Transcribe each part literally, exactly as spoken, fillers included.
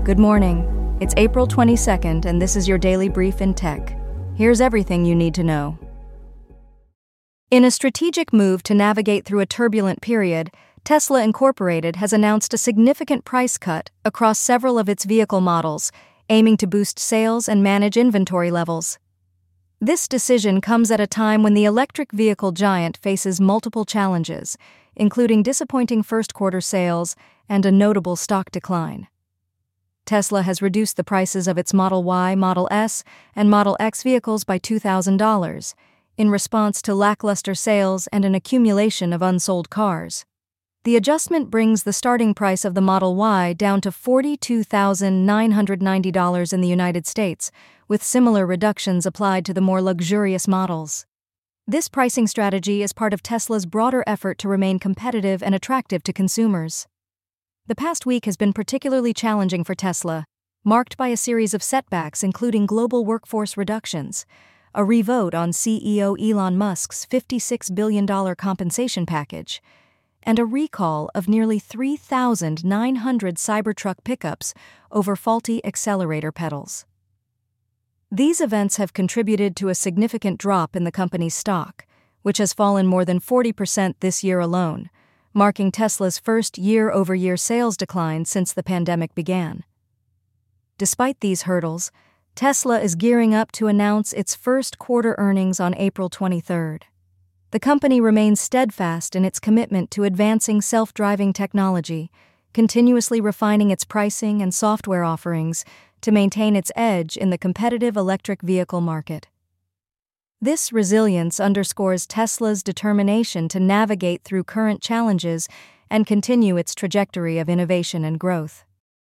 Good morning. It's April twenty-second, and this is your daily brief in tech. Here's everything you need to know. In a strategic move to navigate through a turbulent period, Tesla Incorporated has announced a significant price cut across several of its vehicle models, aiming to boost sales and manage inventory levels. This decision comes at a time when the electric vehicle giant faces multiple challenges, including disappointing first-quarter sales and a notable stock decline. Tesla has reduced the prices of its Model Y, Model S, and Model X vehicles by two thousand dollars, in response to lackluster sales and an accumulation of unsold cars. The adjustment brings the starting price of the Model Y down to forty-two thousand nine hundred ninety dollars in the United States, with similar reductions applied to the more luxurious models. This pricing strategy is part of Tesla's broader effort to remain competitive and attractive to consumers. The past week has been particularly challenging for Tesla, marked by a series of setbacks including global workforce reductions, a revote on C E O Elon Musk's fifty-six billion dollars compensation package, and a recall of nearly three thousand nine hundred Cybertruck pickups over faulty accelerator pedals. These events have contributed to a significant drop in the company's stock, which has fallen more than forty percent this year alone, marking Tesla's first year-over-year sales decline since the pandemic began. Despite these hurdles, Tesla is gearing up to announce its first quarter earnings on April twenty-third. The company remains steadfast in its commitment to advancing self-driving technology, continuously refining its pricing and software offerings to maintain its edge in the competitive electric vehicle market. This resilience underscores Tesla's determination to navigate through current challenges and continue its trajectory of innovation and growth.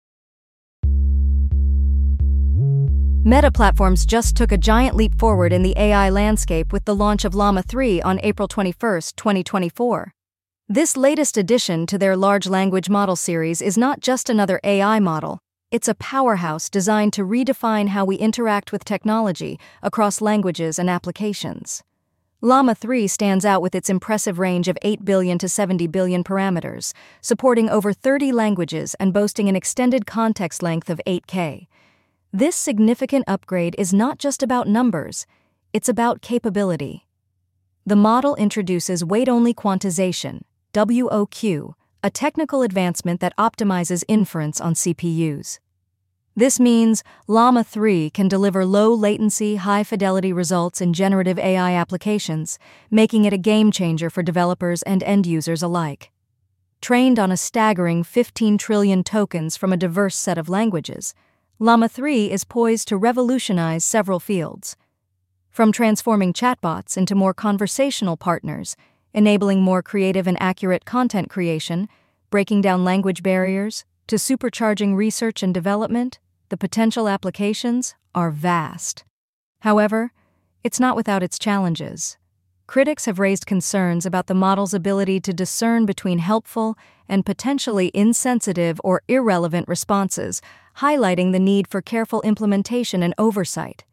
Meta Platforms just took a giant leap forward in the A I landscape with the launch of Llama three on April twenty-first, twenty twenty-four. This latest addition to their large language model series is not just another A I model. It's a powerhouse designed to redefine how we interact with technology across languages and applications. Llama three stands out with its impressive range of eight billion to seventy billion parameters, supporting over thirty languages and boasting an extended context length of eight K. This significant upgrade is not just about numbers, it's about capability. The model introduces weight-only quantization, W O Q, a technical advancement that optimizes inference on C P Us. This means Llama three can deliver low-latency, high-fidelity results in generative A I applications, making it a game-changer for developers and end-users alike. Trained on a staggering fifteen trillion tokens from a diverse set of languages, Llama three is poised to revolutionize several fields. From transforming chatbots into more conversational partners, enabling more creative and accurate content creation, breaking down language barriers, to supercharging research and development, the potential applications are vast. However, it's not without its challenges. Critics have raised concerns about the model's ability to discern between helpful and potentially insensitive or irrelevant responses, highlighting the need for careful implementation and oversight.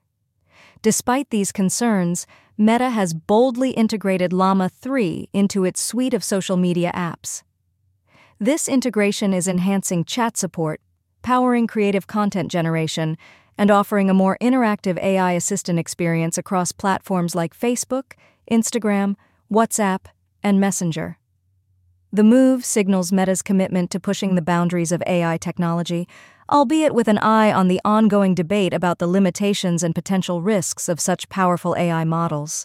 Despite these concerns, Meta has boldly integrated Llama three into its suite of social media apps. This integration is enhancing chat support, powering creative content generation, and offering a more interactive A I assistant experience across platforms like Facebook, Instagram, WhatsApp, and Messenger. The move signals Meta's commitment to pushing the boundaries of A I technology, albeit with an eye on the ongoing debate about the limitations and potential risks of such powerful A I models.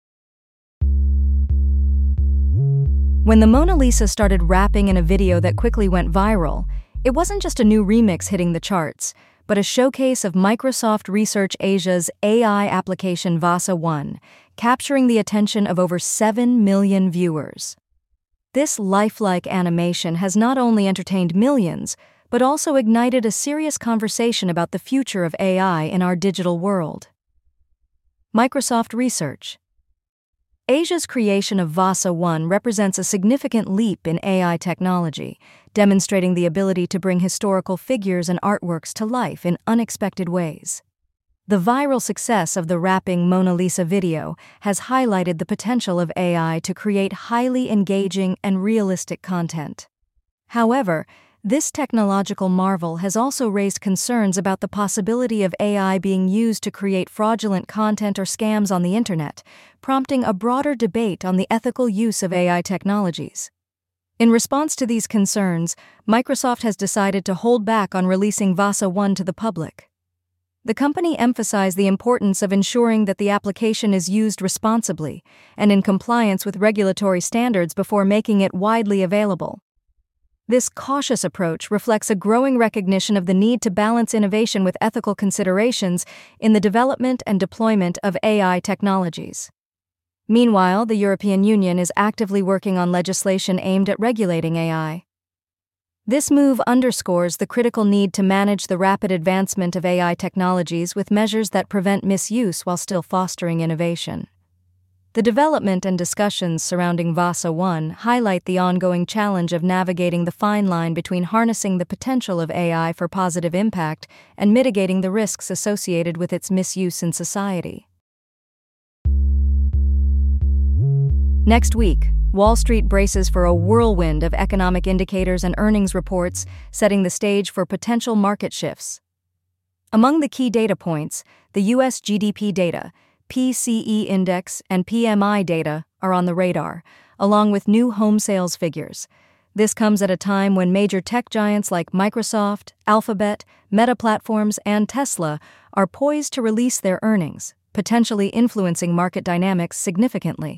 When the Mona Lisa started rapping in a video that quickly went viral, it wasn't just a new remix hitting the charts, but a showcase of Microsoft Research Asia's A I application Vasa one, capturing the attention of over seven million viewers. This lifelike animation has not only entertained millions, but also ignited a serious conversation about the future of A I in our digital world. Microsoft Research. Asia's creation of Vasa one represents a significant leap in A I technology, demonstrating the ability to bring historical figures and artworks to life in unexpected ways. The viral success of the rapping Mona Lisa video has highlighted the potential of A I to create highly engaging and realistic content. However, This technological marvel has also raised concerns about the possibility of A I being used to create fraudulent content or scams on the internet, prompting a broader debate on the ethical use of A I technologies. In response to these concerns, Microsoft has decided to hold back on releasing Vasa one to the public. The company emphasized the importance of ensuring that the application is used responsibly and in compliance with regulatory standards before making it widely available. This cautious approach reflects a growing recognition of the need to balance innovation with ethical considerations in the development and deployment of A I technologies. Meanwhile, the European Union is actively working on legislation aimed at regulating A I. This move underscores the critical need to manage the rapid advancement of A I technologies with measures that prevent misuse while still fostering innovation. The development and discussions surrounding Vasa one highlight the ongoing challenge of navigating the fine line between harnessing the potential of A I for positive impact and mitigating the risks associated with its misuse in society. Next week, Wall Street braces for a whirlwind of economic indicators and earnings reports, setting the stage for potential market shifts. Among the key data points, the U S G D P data, P C E index, and P M I data are on the radar, along with new home sales figures. This comes at a time when major tech giants like Microsoft, Alphabet, Meta Platforms, and Tesla are poised to release their earnings, potentially influencing market dynamics significantly.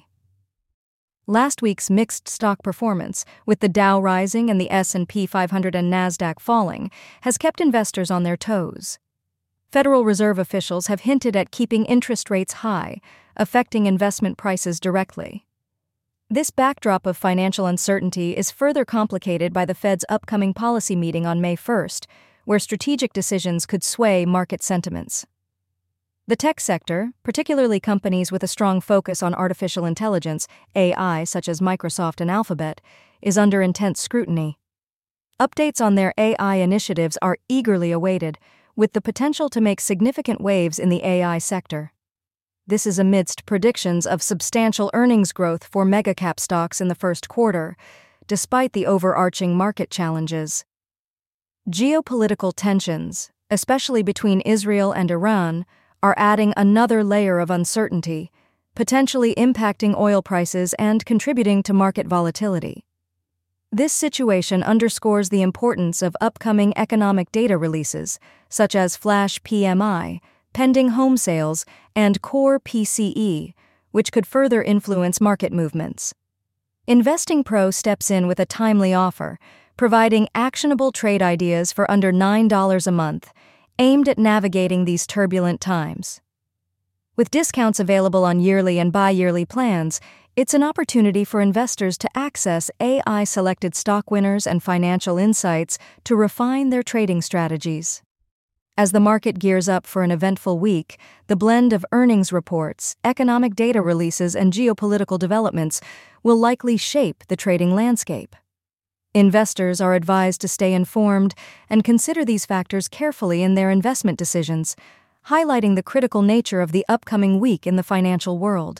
Last week's mixed stock performance, with the Dow rising and the S and P five hundred and Nasdaq falling, has kept investors on their toes. Federal Reserve officials have hinted at keeping interest rates high, affecting investment prices directly. This backdrop of financial uncertainty is further complicated by the Fed's upcoming policy meeting on May first, where strategic decisions could sway market sentiments. The tech sector, particularly companies with a strong focus on artificial intelligence, A I, such as Microsoft and Alphabet, is under intense scrutiny. Updates on their A I initiatives are eagerly awaited, with the potential to make significant waves in the A I sector. This is amidst predictions of substantial earnings growth for megacap stocks in the first quarter, despite the overarching market challenges. Geopolitical tensions, especially between Israel and Iran, are adding another layer of uncertainty, potentially impacting oil prices and contributing to market volatility. This situation underscores the importance of upcoming economic data releases, such as flash P M I, pending home sales, and core P C E, which could further influence market movements. Investing Pro steps in with a timely offer, providing actionable trade ideas for under nine dollars a month, aimed at navigating these turbulent times. With discounts available on yearly and bi-yearly plans, it's an opportunity for investors to access A I-selected stock winners and financial insights to refine their trading strategies. As the market gears up for an eventful week, the blend of earnings reports, economic data releases, and geopolitical developments will likely shape the trading landscape. Investors are advised to stay informed and consider these factors carefully in their investment decisions, highlighting the critical nature of the upcoming week in the financial world.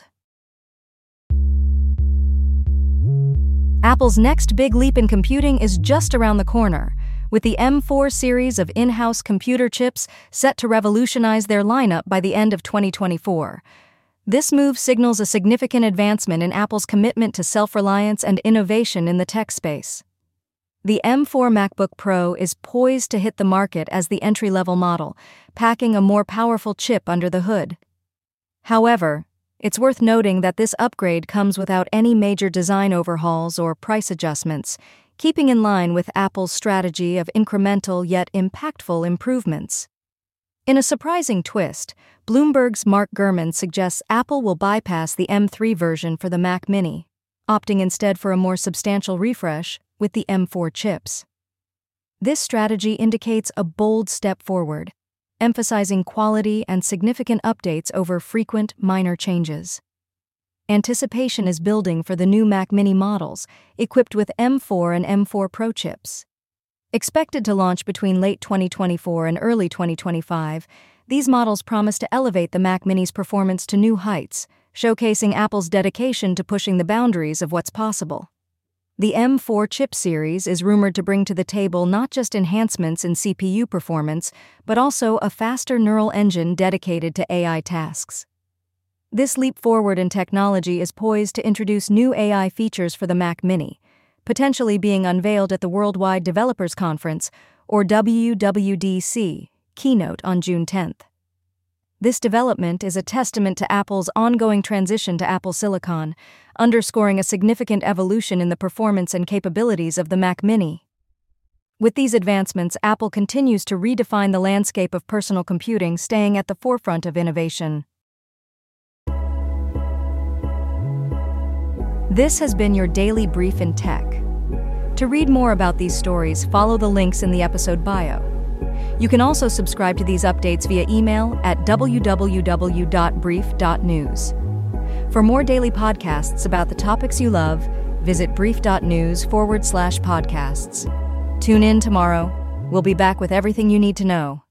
Apple's next big leap in computing is just around the corner, with the M four series of in-house computer chips set to revolutionize their lineup by the end of twenty twenty-four. This move signals a significant advancement in Apple's commitment to self-reliance and innovation in the tech space. The M four MacBook Pro is poised to hit the market as the entry-level model, packing a more powerful chip under the hood. However, it's worth noting that this upgrade comes without any major design overhauls or price adjustments, keeping in line with Apple's strategy of incremental yet impactful improvements. In a surprising twist, Bloomberg's Mark Gurman suggests Apple will bypass the M three version for the Mac Mini, opting instead for a more substantial refresh with the M four chips. This strategy indicates a bold step forward, emphasizing quality and significant updates over frequent, minor changes. Anticipation is building for the new Mac Mini models, equipped with M four and M four Pro chips. Expected to launch between late twenty twenty-four and early twenty twenty-five, these models promise to elevate the Mac Mini's performance to new heights, showcasing Apple's dedication to pushing the boundaries of what's possible. The M four chip series is rumored to bring to the table not just enhancements in C P U performance, but also a faster neural engine dedicated to A I tasks. This leap forward in technology is poised to introduce new A I features for the Mac Mini, potentially being unveiled at the Worldwide Developers Conference, or W W D C, keynote on June tenth. This development is a testament to Apple's ongoing transition to Apple Silicon, underscoring a significant evolution in the performance and capabilities of the Mac Mini. With these advancements, Apple continues to redefine the landscape of personal computing, staying at the forefront of innovation. This has been your daily brief in tech. To read more about these stories, follow the links in the episode bio. You can also subscribe to these updates via email at w w w dot brief dot news. For more daily podcasts about the topics you love, visit brief.news forward slash podcasts. Tune in tomorrow. We'll be back with everything you need to know.